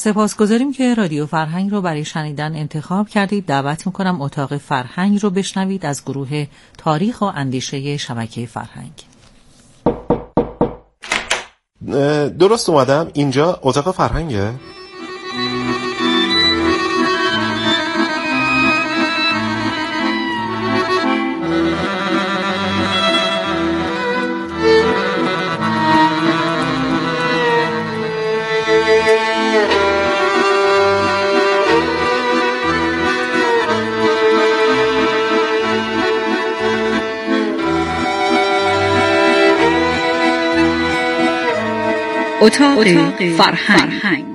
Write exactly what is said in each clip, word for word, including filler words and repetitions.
سپاسگزاریم که رادیو فرهنگ رو برای شنیدن انتخاب کردید. دعوت میکنم اتاق فرهنگ رو بشنوید از گروه تاریخ و اندیشه شبکه فرهنگ. درست اومدم؟ اینجا اتاق فرهنگه؟ اتاق, اتاق فرهنگ, فرهنگ.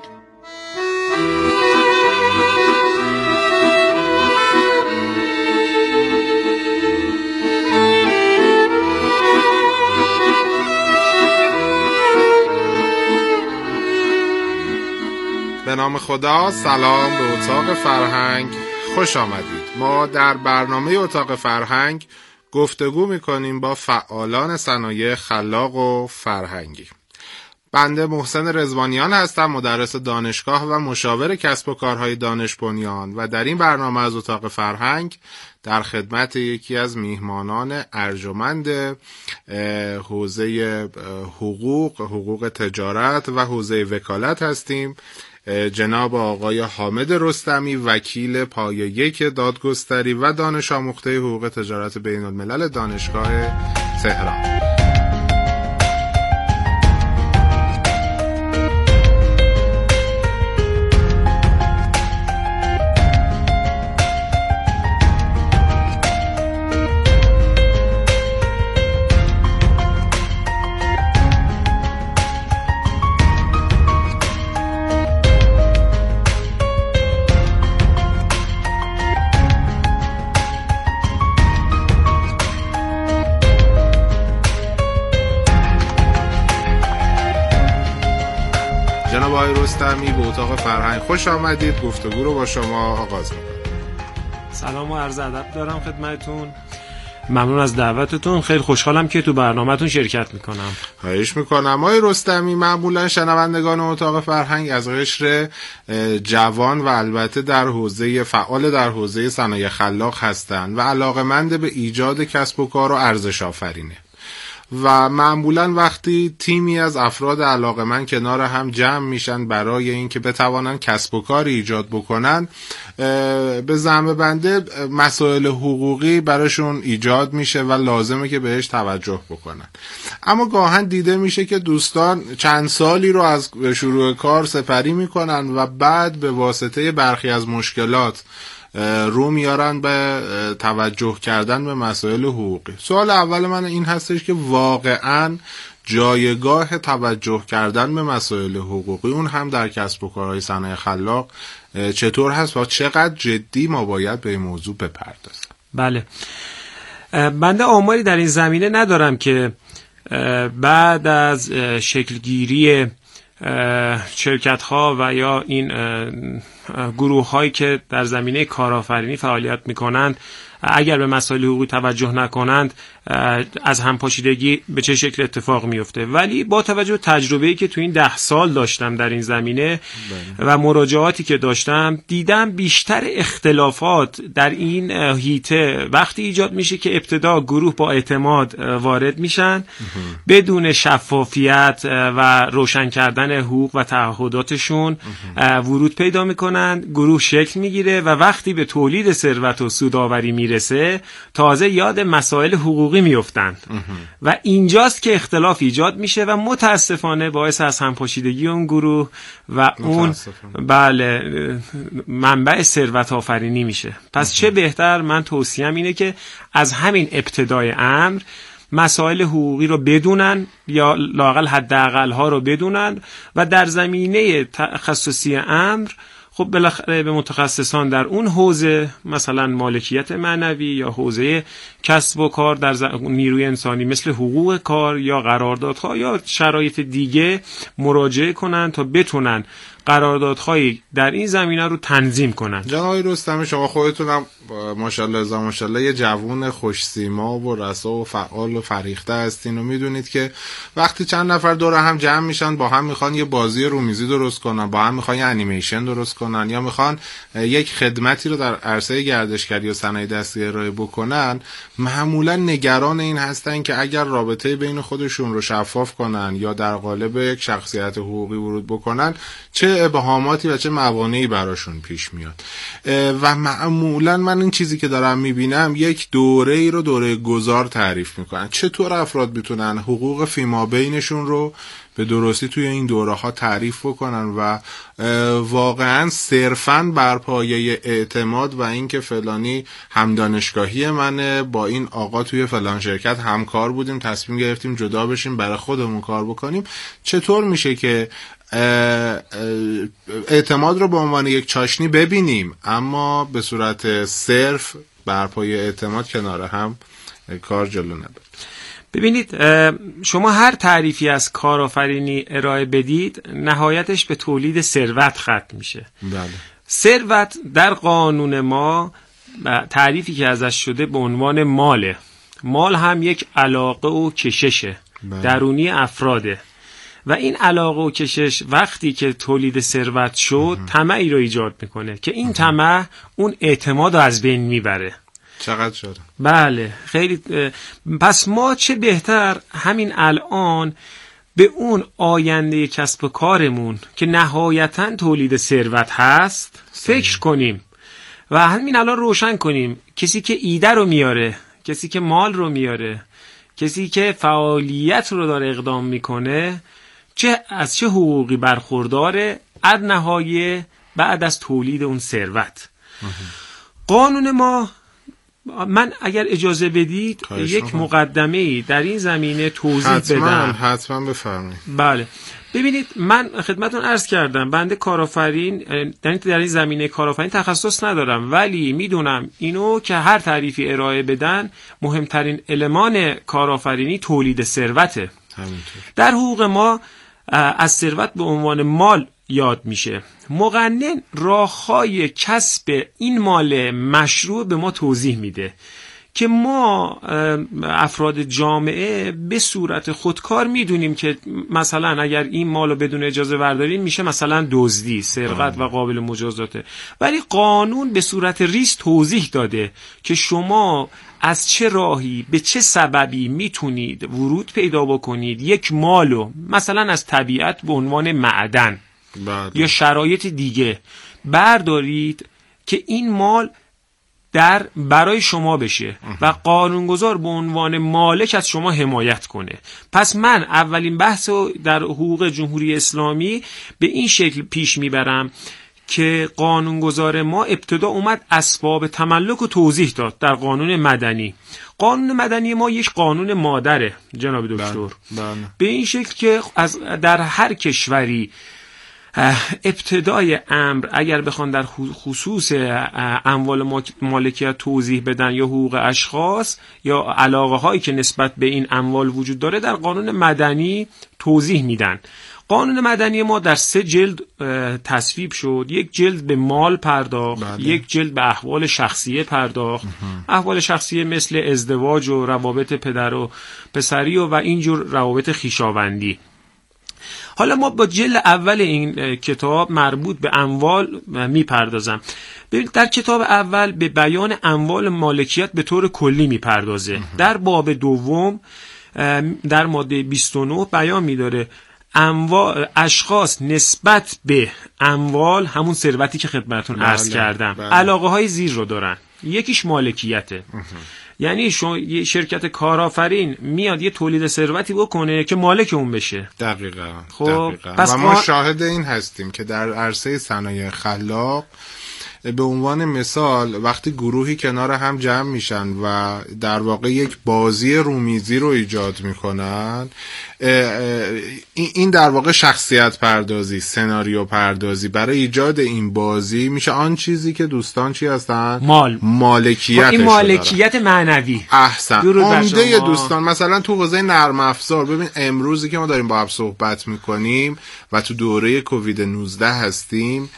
به نام خدا. سلام به اتاق فرهنگ، خوش آمدید. ما در برنامه اتاق فرهنگ گفتگو میکنیم با فعالان صنایع خلاق و فرهنگی. بنده محسن رضوانیان هستم، مدرس دانشگاه و مشاور کسب و کارهای دانش بنیان و در این برنامه از اتاق فرهنگ در خدمت یکی از میهمانان ارجمند حوزه حقوق، حقوق تجارت و حوزه وکالت هستیم، جناب آقای حامد رستمی، وکیل پایه یک دادگستری و دانش آموخته حقوق تجارت بین الملل دانشگاه تهران. جناب آقای رستمی به اتاق فرهنگ خوش آمدید. گفتگو رو با شما آغاز می‌کنم. سلام و عرض ادب دارم خدمتتون. ممنون از دعوتتون. خیلی خوشحالم که تو برنامه‌تون شرکت میکنم. خواهش میکنم. آقای رستمی، معمولا شنوندگان اتاق فرهنگ از قشر جوان و البته در حوزه فعال در حوزه صنایع خلاق هستند و علاقه‌مند به ایجاد کسب و کار و ارزش آفرینه و معمولا وقتی تیمی از افراد علاقه‌مند کنار هم جمع میشن برای اینکه بتوانن کسب و کار ایجاد بکنن، به زعم بنده مسائل حقوقی براشون ایجاد میشه و لازمه که بهش توجه بکنن. اما گاهن دیده میشه که دوستان چند سالی رو از شروع کار سپری میکنن و بعد به واسطه برخی از مشکلات رو میارن به توجه کردن به مسائل حقوقی. سوال اول من این هستش که واقعاً جایگاه توجه کردن به مسائل حقوقی اون هم در کسب و کارهای صنایع خلاق چطور هست و چقدر جدی ما باید به این موضوع بپردازیم؟ بله، بنده آماری در این زمینه ندارم که بعد از شکلگیری شرکت ها و یا این گروه هایی که در زمینه کارآفرینی فعالیت می کنند اگر به مسائل حقوقی توجه نکنند از همپاشیدگی به چه شکل اتفاق میفته. ولی با توجه به تجربه‌ای که تو این ده سال داشتم در این زمینه بله. و مراجعاتی که داشتم دیدم بیشتر اختلافات در این حیطه وقتی ایجاد میشه که ابتدا گروه با اعتماد وارد میشن بدون شفافیت و روشن کردن حقوق و تعهداتشون ورود پیدا میکنند، گروه شکل میگیره و وقتی به تولید ثروت و سودآوری میرسه تازه یاد مسائل حقوقی میافتند و اینجاست که اختلاف ایجاد میشه و متاسفانه باعث از همپاشیدگی اون گروه و اون بله منبع ثروت آفرینی میشه. پس چه بهتر، من توصیهم اینه که از همین ابتدای امر مسائل حقوقی رو بدونن یا لااقل حداقل ها رو بدونن و در زمینه تخصصی امر خب بالاخره به متخصصان در اون حوزه مثلا مالکیت معنوی یا حوزه کسب و کار در نیروی انسانی مثل حقوق کار یا قراردادها یا شرایط دیگه مراجعه کنن تا بتونن قراردادهایی در این زمینه رو تنظیم کنن. جناب آقای رستمی، شما خودتونم ماشاءالله ازا ماشاءالله یه جوون خوش‌سیما و رسا و فعال و فریخته هستین و میدونید که وقتی چند نفر دور هم جمع میشن با هم میخوان یه بازی رومیزی درست کنن، با هم میخوان یه انیمیشن درست کنن یا میخوان یک خدمتی رو در عرصه گردشگری و صنایع دستی ارائه بکنن، معمولا نگران این هستن که اگر رابطه بین خودشون رو شفاف کنن یا در قالب یک شخصیت حقوقی ورود بکنن چه ابهاماتی و چه موانعی براشون پیش میاد. و معمولا من این چیزی که دارم میبینم یک دوره ای رو دوره گذار تعریف میکنن. چطور افراد میتونن حقوق فیما بینشون رو به درستی توی این دوره ها تعریف بکنن و واقعا صرفاً بر پایه اعتماد و اینکه فلانی هم دانشگاهی منه، با این آقا توی فلان شرکت همکار بودیم، تصمیم گرفتیم جدا بشیم برای خودمون کار بکنیم، چطور میشه که اعتماد رو به عنوان یک چاشنی ببینیم اما به صورت صرف بر پایه اعتماد کنار هم کار جلو نبره؟ ببینید، شما هر تعریفی از کارآفرینی ارائه بدید نهایتش به تولید ثروت ختم میشه. بله. ثروت در قانون ما تعریفی که ازش شده به عنوان ماله. مال هم یک علاقه و کششه. بله. درونی افراده و این علاقه و کشش وقتی که تولید ثروت شد طمعی رو ایجاد میکنه که این طمع اون اعتماد رو از بین میبره. چقدر شده؟ بله خیلی. پس ما چه بهتر همین الان به اون آینده کسب و کارمون که نهایتاً تولید ثروت هست فکر کنیم و همین الان روشن کنیم. کسی که ایده رو میاره، کسی که مال رو میاره، کسی که فعالیت رو داره اقدام میکنه چه از چه حقوقی برخورداره از نهایه بعد از تولید اون ثروت. قانون ما، من اگر اجازه بدید یک مقدمه‌ای در این زمینه توضیح حتما بدم. حتما بفرمایید. بله ببینید، من خدمتتون عرض کردم بنده کارآفرین در این زمینه کارآفرین تخصص ندارم، ولی میدونم اینو که هر تعریفی ارائه بدن مهمترین المان کارآفرینی تولید ثروته. همینطور در حقوق ما از ثروت به عنوان مال یاد میشه. مقنن راه‌های کسب این مال مشروع به ما توضیح میده که ما افراد جامعه به صورت خودکار میدونیم که مثلا اگر این مال رو بدون اجازه برداریم میشه مثلا دزدی، سرقت و قابل مجازاته، ولی قانون به صورت ریز توضیح داده که شما از چه راهی به چه سببی میتونید ورود پیدا بکنید یک مالو مثلا از طبیعت به عنوان معدن بله. یا شرایط دیگه بردارید که این مال در برای شما بشه و قانونگذار به عنوان مالک از شما حمایت کنه. پس من اولین بحث رو در حقوق جمهوری اسلامی به این شکل پیش میبرم که قانونگذار ما ابتدا اومد اسباب تملک رو توضیح داد در قانون مدنی. قانون مدنی ما یک قانون مادره جناب دکتر. بله. بله. به این شکل که از در هر کشوری ابتدای امر اگر بخوان در خصوص اموال مالکیت توضیح بدن یا حقوق اشخاص یا علاقه هایی که نسبت به این اموال وجود داره در قانون مدنی توضیح میدن. قانون مدنی ما در سه جلد تصویب شد. یک جلد به مال پرداخت، بله. یک جلد به احوال شخصیه پرداخت. احوال شخصیه مثل ازدواج و روابط پدر و پسری و, و اینجور روابط خویشاوندی. حالا ما با جلد اول این کتاب مربوط به اموال میپردازم. ببینید در کتاب اول به بیان اموال مالکیت به طور کلی میپردازه. در باب دوم در ماده بیست و نه بیان میداره اموال اشخاص نسبت به اموال، همون ثروتی که خدمتتون عرض کردم، بله. علاقه های زیر رو دارن. یکیش مالکیته. یعنی شما یه شرکت کارآفرین میاد یه تولید ثروتی بکنه که مالک اون بشه. دقیقاً. خب دقیقاً. پس و ما ما شاهد این هستیم که در عرصه صنایع خلاق به عنوان مثال وقتی گروهی کنار هم جمع میشن و در واقع یک بازی رومیزی رو ایجاد میکنن، این در واقع شخصیت پردازی، سناریو پردازی برای ایجاد این بازی میشه آن چیزی که دوستان چی هستن؟ مال مالکیتش. این مالکیت معنوی. احسن. عمده دوستان مثلا تو حوزه نرم افزار، ببین امروزی که ما داریم با هم صحبت میکنیم و تو دوره کووید نوزده هستیم،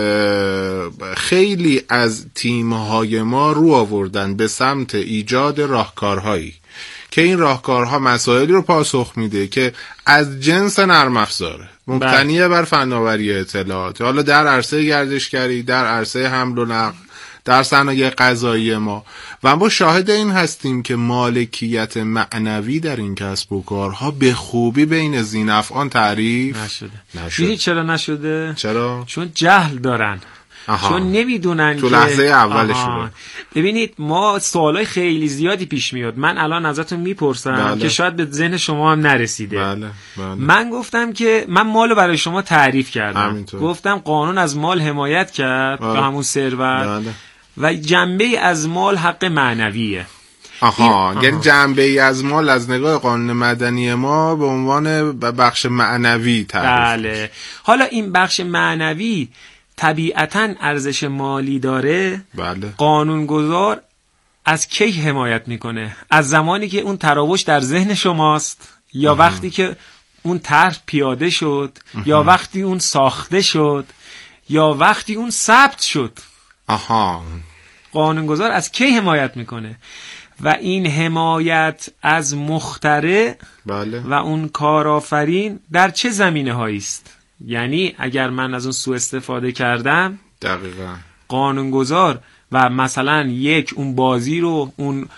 خیلی از تیم‌های ما رو آوردن به سمت ایجاد راهکارهایی که این راهکارها مسائلی رو پاسخ میده که از جنس نرم افزاره، مبتنی بر فناوری اطلاعات، حالا در عرصه گردشگری، در عرصه حمل و نقل، در صنایع غذایی ما، و ما شاهد این هستیم که مالکیت معنوی در این کسب و کارها به خوبی بین ذی‌نفعان تعریف نشده. نشده. چرا نشده؟ چرا؟ چون جهل دارن. آها. چون نمیدونن تو که لحظه اولشون. ببینید ما سوالای خیلی زیادی پیش میاد، من الان ازتون میپرسم بله. که شاید به ذهن شما هم نرسیده. بله. بله. من گفتم که من مالو برای شما تعریف کردم، همینطور. گفتم قانون از مال حمایت کرد بله. به همون ثروت بله. و جنبه از مال حق معنویه. آها، یعنی جنبه ای از مال از نگاه قانون مدنی ما به عنوان بخش معنوی تعریف. بله. حالا این بخش معنوی طبیعتاً ارزش مالی داره. بله. قانونگذار از کی حمایت میکنه؟ از زمانی که اون تراوش در ذهن شماست، یا اه. وقتی که اون طرح پیاده شد، اه. یا وقتی اون ساخته شد، یا وقتی اون ثبت شد. آها. قانونگذار از کی حمایت میکنه؟ و این حمایت از مخترع بله. و اون کارآفرین در چه زمینه هایی است؟ یعنی اگر من از اون سوء استفاده کردم، دقیقاً قانونگذار و مثلا یک اون بازی رو اون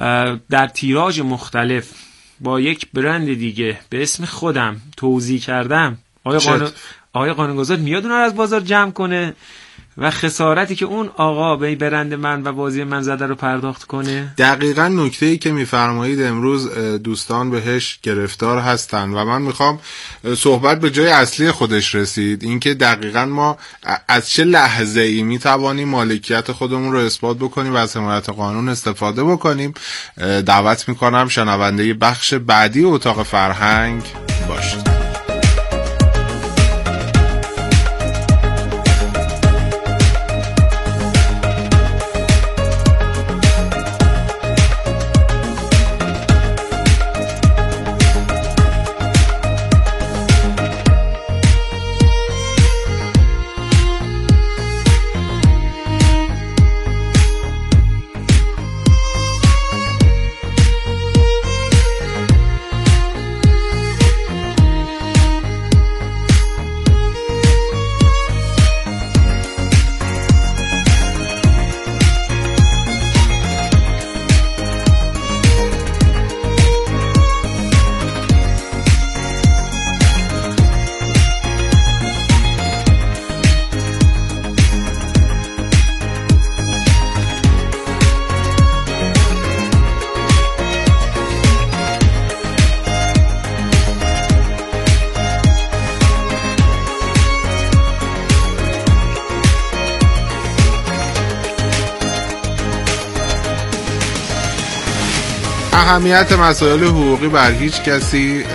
در تیراژ مختلف با یک برند دیگه به اسم خودم توزیع کردم، آیا قانون آیا قانونگذار میاد اون رو از بازار جمع کنه و خسارتی که اون آقا به برند من و بازی من زده رو پرداخت کنه؟ دقیقاً نکته‌ای که میفرمایید امروز دوستان بهش گرفتار هستن و من میخوام صحبت به جای اصلی خودش رسید، اینکه دقیقاً ما از چه لحظه‌ای میتوانیم مالکیت خودمون رو اثبات بکنیم و از حمایت قانون استفاده بکنیم. دعوت میکنم شنونده بخش بعدی اتاق فرهنگ باشید. اهمیت مسائل حقوقی بر هیچ کسی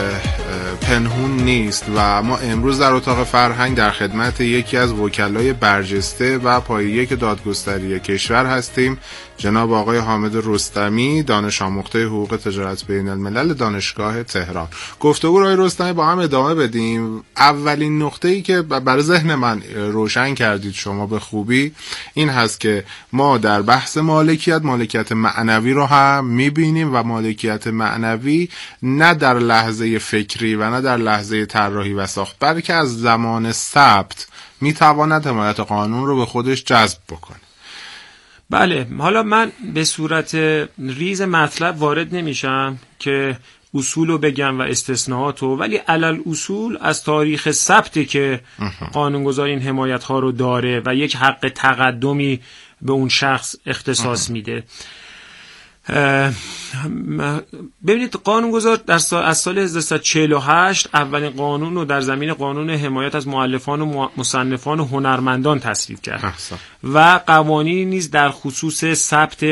پنهون نیست و ما امروز در اتاق فرهنگ در خدمت یکی از وکلای برجسته و پایه‌ای دادگستری کشور هستیم، جناب آقای حامد رستمی، دانش آموخته حقوق تجارت بین الملل دانشگاه تهران. گفتگو رو آقای رستمی با هم ادامه بدیم. اولین نقطه‌ای که برای ذهن من روشن کردید شما به خوبی این هست که ما در بحث مالکیت مالکیت معنوی رو هم می‌بینیم و مالکیت معنوی نه در لحظه فکری و نه در لحظه طراحی و ساخت، بلکه از زمان ثبت میتواند حمایت قانون رو به خودش جذب بکنه. بله، حالا من به صورت ریز مطلب وارد نمیشم که اصول رو بگم و استثناءات رو، ولی علل اصول از تاریخ ثبت که قانونگذار این حمایت ها رو داره و یک حق تقدمی به اون شخص اختصاص میده. ببینید قانونگذار در سال از سال هزار و سیصد و چهل و هشت اولین قانون رو در زمین قانون حمایت از مؤلفان و مصنفان و هنرمندان تصویب کرد احسن. و قوانینی نیز در خصوص ثبت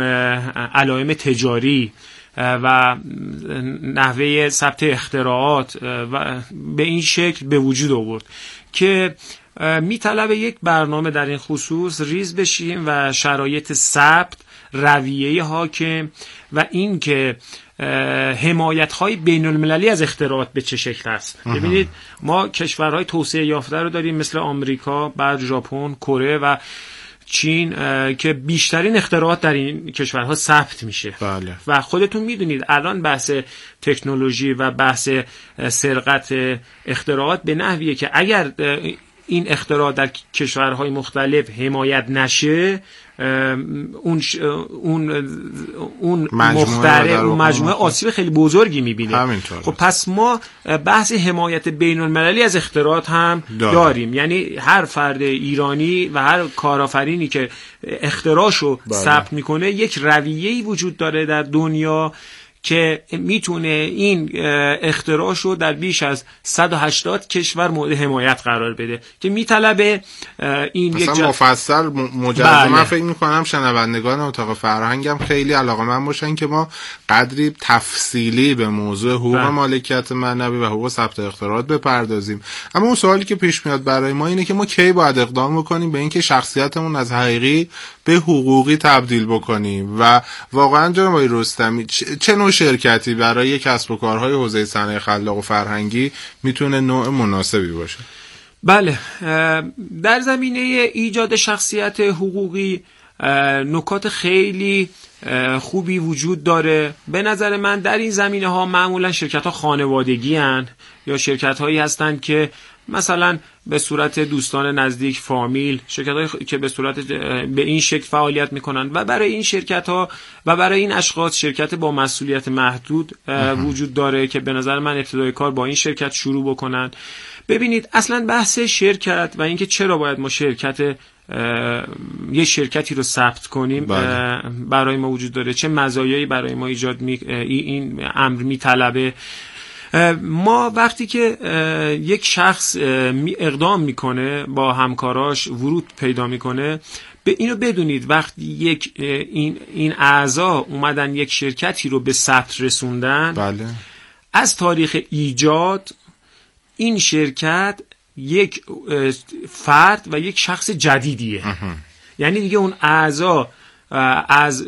علائم تجاری و نحوه ثبت اختراعات و به این شکل به وجود آورد که میطلبه یک برنامه در این خصوص ریز بشیم و شرایط ثبت، رویه حاکم و این که حمایت‌های بین‌المللی از اختراعات به چه شکل است. ببینید ما کشورهای توسعه یافته رو داریم مثل آمریکا، بعد ژاپن، کره و چین که بیشترین اختراعات در این کشورها ثبت میشه. بله. و خودتون میدونید الان بحث تکنولوژی و بحث سرقت اختراعات به نحویه که اگر این اختراع در کشورهای مختلف حمایت نشه اون ش... اون اون مخترع اون مجموعه آسیب خیلی بزرگی میبینه. خب پس ما بحث حمایت بین‌المللی از اختراعات هم داریم. داریم یعنی هر فرد ایرانی و هر کارآفرینی که اختراعشو ثبت میکنه یک رویه‌ای وجود داره در دنیا که میتونه این اختراعشو در بیش از صد و هشتاد کشور مورد حمایت قرار بده که میطلبه این مثلا یک مفصل مجزا. من فکر میکنم شنوندگان اتاق فرهنگم خیلی علاقه‌مند باشن که ما قدری تفصیلی به موضوع حقوق بله. مالکیت معنوی و حقوق ثبت اختراعات بپردازیم. اما اون سوالی که پیش میاد برای ما اینه که ما کی باید اقدام بکنیم به اینکه شخصیتمون از حقیقی به حقوقی تبدیل بکنیم و واقعا جناب آقای رستمی چه نوع شرکتی برای کسب و کارهای حوزه صنایع خلاق و فرهنگی میتونه نوع مناسبی باشه؟ بله، در زمینه ایجاد شخصیت حقوقی نکات خیلی خوبی وجود داره. به نظر من در این زمینه ها معمولا شرکت ها خانوادگی هن یا شرکت هایی هستن که مثلا به صورت دوستان نزدیک، فامیل، شرکت هایی که به صورت به این شکل فعالیت میکنن و برای این شرکت ها و برای این اشخاص شرکت با مسئولیت محدود وجود داره که به نظر من ابتدای کار با این شرکت شروع بکنن. ببینید اصلا بحث شرکت و اینکه چرا باید ما شرکت یه شرکتی رو ثبت کنیم بله. برای ما وجود داره، چه مزایایی برای ما ایجاد می این امر میطلبه. ما وقتی که یک شخص اقدام میکنه با همکاراش ورود پیدا میکنه، به اینو بدونید وقتی یک این این اعضا اومدن یک شرکتی رو به ثبت رسوندن بله. از تاریخ ایجاد این شرکت یک فرد و یک شخص جدیدیه. یعنی دیگه اون اعضا از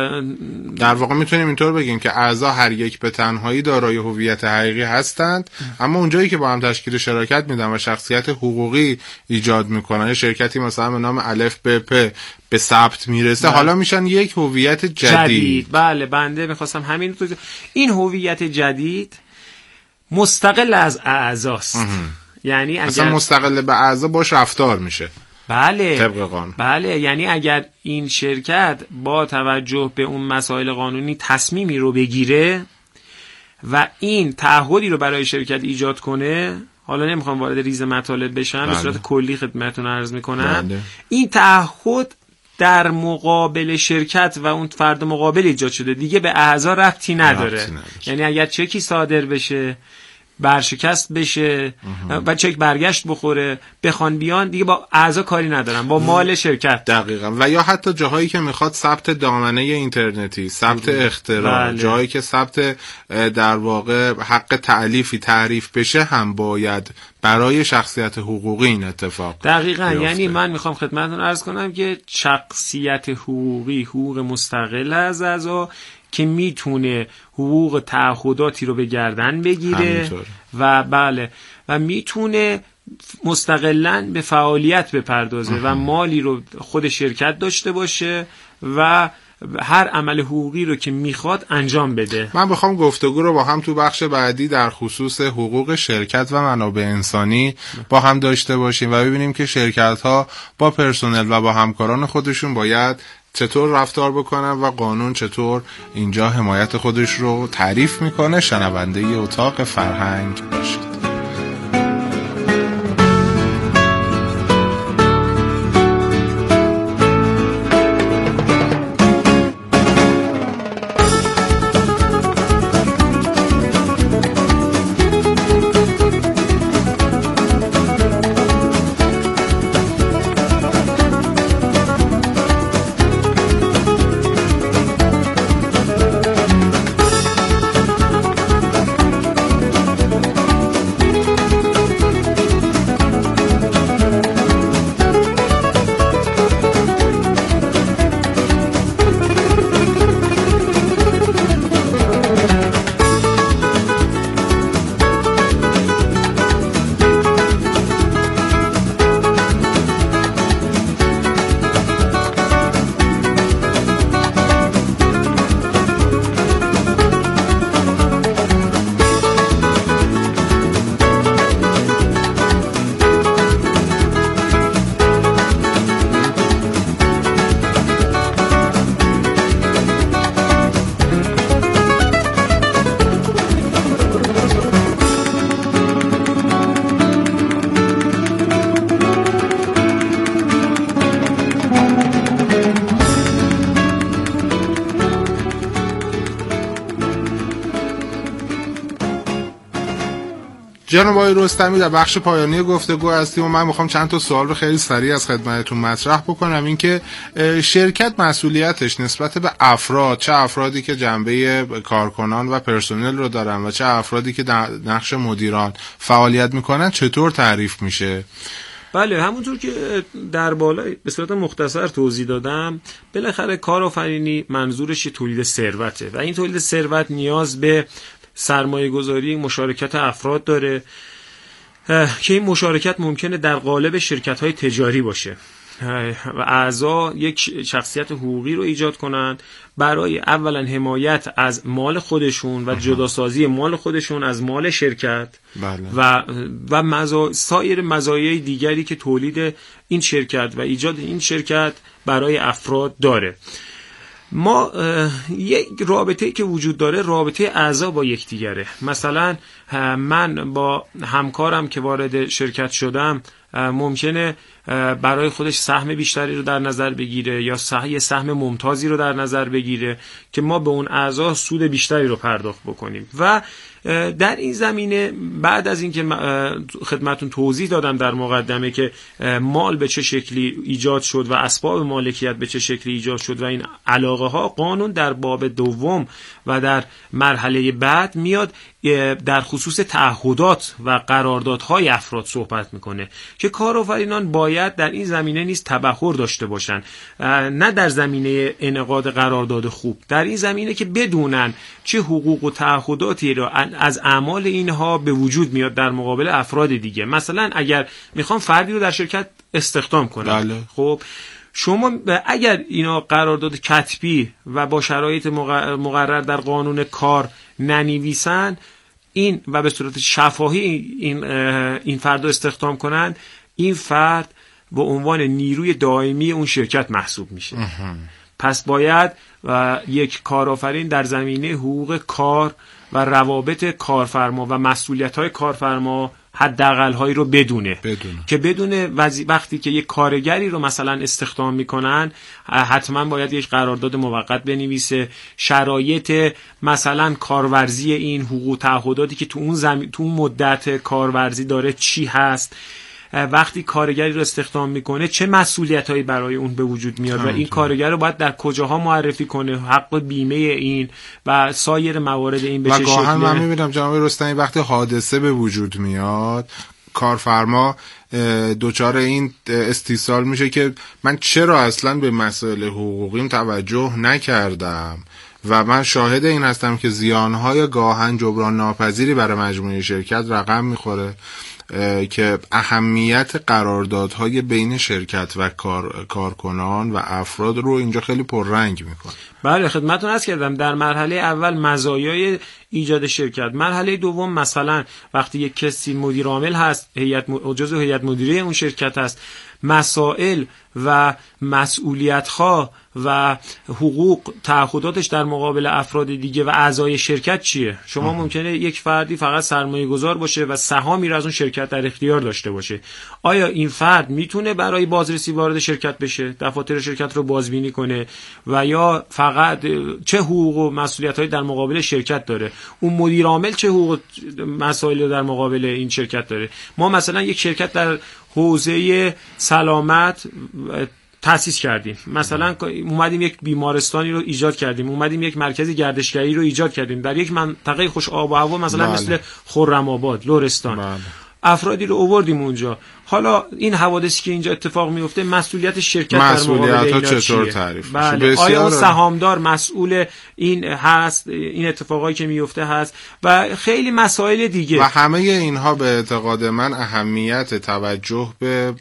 در واقع میتونیم اینطور بگیم که اعضا هر یک به تنهایی دارای هویت حقیقی هستند، اما اونجایی که با هم تشکیل شراکت میدن و شخصیت حقوقی ایجاد میکنن، یه شرکتی مثلا به نام الف ب پ به ثبت میرسه بله. حالا میشن یک هویت جدید. جدید بله، بنده میخواستم همین تو این هویت جدید مستقل از اعضاست. یعنی اگر اصلا مستقل به اعضا باش رفتار میشه. بله طبق قانون. بله، یعنی اگر این شرکت با توجه به اون مسائل قانونی تصمیمی رو بگیره و این تعهدی رو برای شرکت ایجاد کنه، حالا نمیخوام وارد ریز مطالب بشم، به صورت کلی خدمتتون عرض میکنم بله. این تعهد در مقابل شرکت و اون فرد مقابل ایجاد شده، دیگه به اعضا ربطی نداره. ربطی نداره. یعنی اگر چکی صادر بشه، برشکست بشه و چک برگشت بخوره، بخوان بیان، دیگه با اعضا کاری ندارن، با مال شرکت. دقیقاً. و یا حتی جاهایی که میخواد ثبت دامنه اینترنتی، ثبت اختراع، بله. جاهایی که ثبت در واقع حق تألیفی تعریف بشه هم باید برای شخصیت حقوقی این اتفاق دقیقاً بیفته. یعنی من میخوام خدمتتون عرض کنم که شخصیت حقوقی حقوق مستقل از اعضا که میتونه حقوق تعهداتی رو به گردن بگیره همینطور. و بله و میتونه مستقلاً به فعالیت بپردازه و مالی رو خود شرکت داشته باشه و هر عمل حقوقی رو که میخواد انجام بده. من بخوام گفتگو رو با هم تو بخش بعدی در خصوص حقوق شرکت و منابع انسانی با هم داشته باشیم و ببینیم که شرکت ها با پرسنل و با همکاران خودشون باید چطور رفتار بکنن و قانون چطور اینجا حمایت خودش رو تعریف میکنه. شنونده اتاق فرهنگ باشید. جناب آقای رستمی در بخش پایانی گفتگو هستیم و من میخوام چند تا سوال رو خیلی سریع از خدمتتون مطرح بکنم. این که شرکت مسئولیتش نسبت به افراد، چه افرادی که جنبه کارکنان و پرسنل رو دارن و چه افرادی که در نقش مدیران فعالیت میکنن، چطور تعریف میشه؟ بله، همونطور که در بالا به صورت مختصر توضیح دادم، بالاخره کارآفرینی منظورش تولید ثروته و این تولید ثروت نیاز به سرمایه گذاری مشارکت افراد داره که این مشارکت ممکنه در قالب شرکت های تجاری باشه و اعضا یک شخصیت حقوقی رو ایجاد کنن برای اولا حمایت از مال خودشون و جداسازی مال خودشون از مال شرکت. بله. و و مزا... سایر مزایای دیگری که تولید این شرکت و ایجاد این شرکت برای افراد داره. ما یک رابطه‌ای که وجود داره رابطه اعضا با یکدیگره. مثلا من با همکارم که وارد شرکت شدم ممکنه برای خودش سهم بیشتری رو در نظر بگیره یا یه سهم ممتازی رو در نظر بگیره که ما به اون اعضا سود بیشتری رو پرداخت بکنیم. و در این زمینه بعد از اینکه خدمتون توضیح دادم در مقدمه که مال به چه شکلی ایجاد شد و اسباب مالکیت به چه شکلی ایجاد شد و این علاقه ها، قانون در باب دوم و در مرحله بعد میاد در خصوص تعهدات و قراردادهای افراد صحبت میکنه که کارآفرینان باید در این زمینه نیز تبحر داشته باشن، نه در زمینه انعقاد قرارداد خوب، در این زمینه که بدونن چه حقوق و تعهداتی را از اعمال اینها به وجود میاد در مقابل افراد دیگه. مثلا اگر میخوام فردی رو در شرکت استخدام کنم، بله. خب شما اگر اینا قرارداد کتبی و با شرایط مقرر در قانون کار ننویسن این و به صورت شفاهی این این فرد رو استخدام کنن، این فرد به عنوان نیروی دائمی اون شرکت محسوب میشه. پس باید یک کارآفرین در زمینه حقوق کار و روابط کارفرما و مسئولیت‌های کارفرما حداقل‌هایی رو بدونه, بدونه. که بدونه وزی... وقتی که یک کارگری رو مثلا استخدام میکنن حتما باید یک قرارداد موقت بنویسه، شرایط مثلا کارورزی این حقوق تعهداتی که تو اون زمین تو اون مدت کارورزی داره چی هست، وقتی کارگری رو استخدام میکنه چه مسئولیتایی برای اون به وجود میاد و این کارگر رو باید در کجاها معرفی کنه، حق بیمه این و سایر موارد این به چه شکله. و گاهن من میبینم جناب رستمی وقتی حادثه به وجود میاد کارفرما دوچار این استیصال میشه که من چرا اصلا به مسائل حقوقیم توجه نکردم و من شاهد این هستم که زیانهای گاهن جبران ناپذیری برای مجموعه شرکت رقم میخوره که اهمیت قراردادهای بین شرکت و کار، کارکنان و افراد رو اینجا خیلی پررنگ میکنه. بله خدمتتون عرض کردم در مرحله اول مزایای ایجاد شرکت، مرحله دوم مثلا وقتی یک کسی مدیر عامل هست، هیئت جزو هیئت مدیره اون شرکت هست، مسائل و مسئولیت‌ها و حقوق تعهداتش در مقابل افراد دیگه و اعضای شرکت چیه؟ شما آه. ممکنه یک فردی فقط سرمایه گذار باشه و سهامی رو از اون شرکت در اختیار داشته باشه. آیا این فرد میتونه برای بازرسی وارد شرکت بشه، دفاتر شرکت رو بازبینی کنه و یا فقط چه حقوق و مسئولیت‌هایی در مقابل شرکت داره؟ اون مدیر عامل چه حقوق مسائلی در مقابل این شرکت داره؟ ما مثلا یک شرکت در حوزه سلامت تأسیس کردیم، مثلا اومدیم یک بیمارستانی رو ایجاد کردیم، اومدیم یک مرکز گردشگری رو ایجاد کردیم در یک منطقه خوش آب و هوا مثلا بله. مثل خرم آباد، لرستان، بله. افرادی رو آوردیم اونجا. حالا این حوادثی که اینجا اتفاق میفته مسئولیت شرکت در مقابل اینا چطور تعریف میشه؟ بله. آیا اون سهامدار مسئول این هست، این اتفاقایی که میفته هست و خیلی مسائل دیگه و همه اینها به اعتقاد من اهمیت توجه به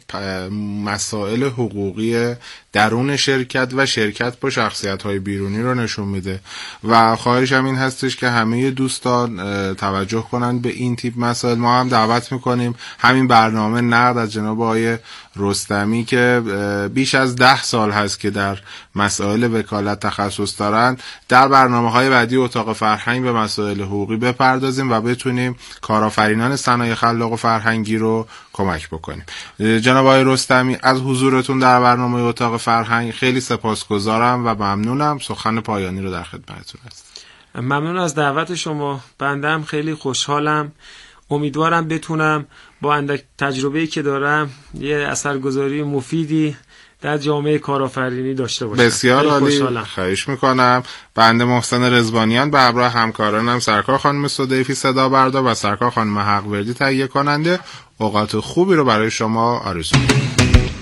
مسائل حقوقی درون شرکت و شرکت با شخصیت‌های بیرونی رو نشون میده و خواهشم این هستش که همه دوستان توجه کنند به این تیپ مسائل. ما هم دعوت میکنیم همین برنامه نقد از جناب آقای رستمی که بیش از ده سال هست که در مسائل وکالت تخصص دارن، در برنامه‌های بعدی اتاق فرهنگ به مسائل حقوقی بپردازیم و بتونیم کارآفرینان صنایع خلاق و فرهنگی رو کمک بکنیم. جناب آقای رستمی از حضورتون در برنامه اتاق فرهنگ خیلی سپاسگزارم و ممنونم. سخن پایانی رو در خدمتتون هست. ممنون از دعوت شما. بنده هم خیلی خوشحالم. امیدوارم بتونم با اندک تجربه‌ای که دارم یه اثرگذاری مفیدی در جامعه کارآفرینی داشته باشم. بسیار عالی، خواهش میکنم. بنده محسن رضوانیان به همراه همکارانم سرکار خانم صدیفی صدا بردار و سرکار خانم حقوردی تهیه کننده اوقات خوبی رو برای شما آرزو می‌کنم.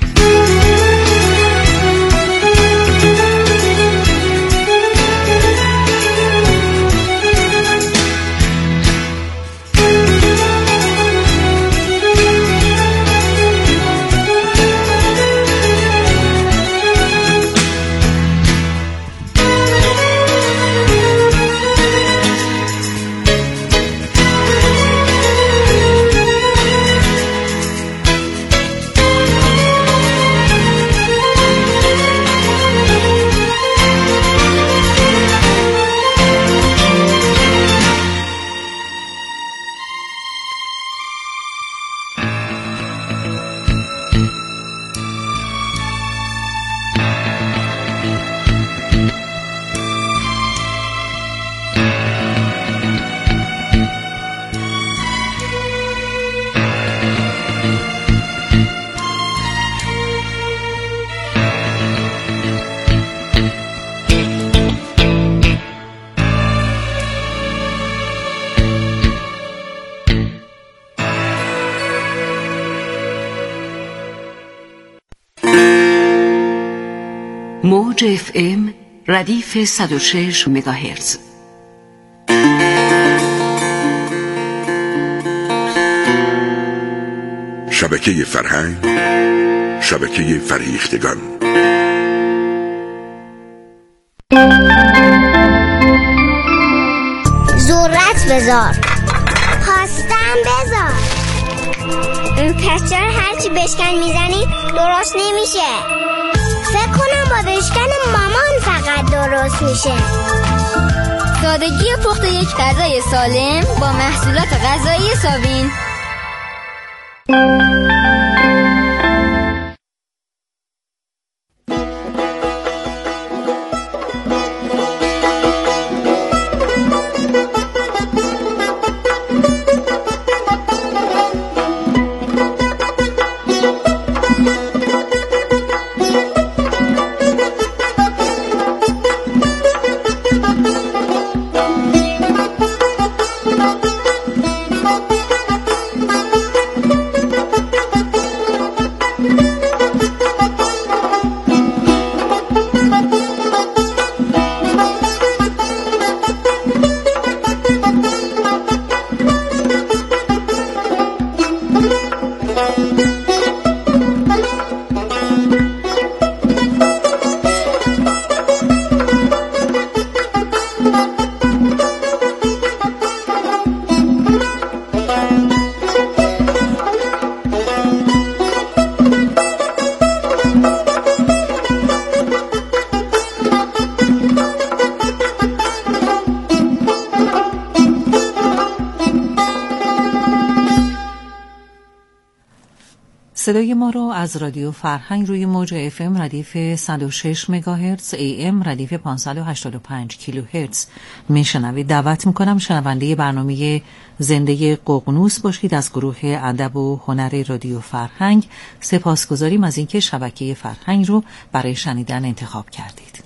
موج اف ام ردیف صد و شش مگاهرتز. شبکه فرهنگ، شبکه فریختگان. ذرت بذار، خواستم بذار. این پسچه هرچی بشکن میزنی درست نمیشه. فکر کنم با بشکن مامان فقط درست میشه. سادگی پخت یک غذای سالم با محصولات غذایی ساوین. صدای ما رو از رادیو فرهنگ روی موج اف ام ردیف صد و شش مگاهرتز، ای ام ردیف پانصد و هشتاد و پنج کیلوهرتز میشنوید. دعوت میکنم شنونده برنامه زنده ققنوس باشید از گروه ادب و هنر رادیو فرهنگ. سپاسگزاریم از اینکه شبکه فرهنگ رو برای شنیدن انتخاب کردید.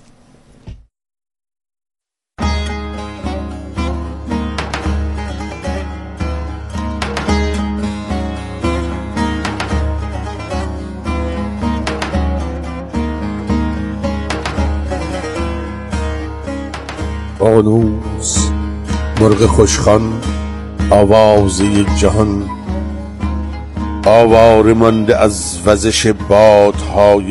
ققنوس مرغ خوشخوان، آوازه جهان، آواره مانده از وزش بادهای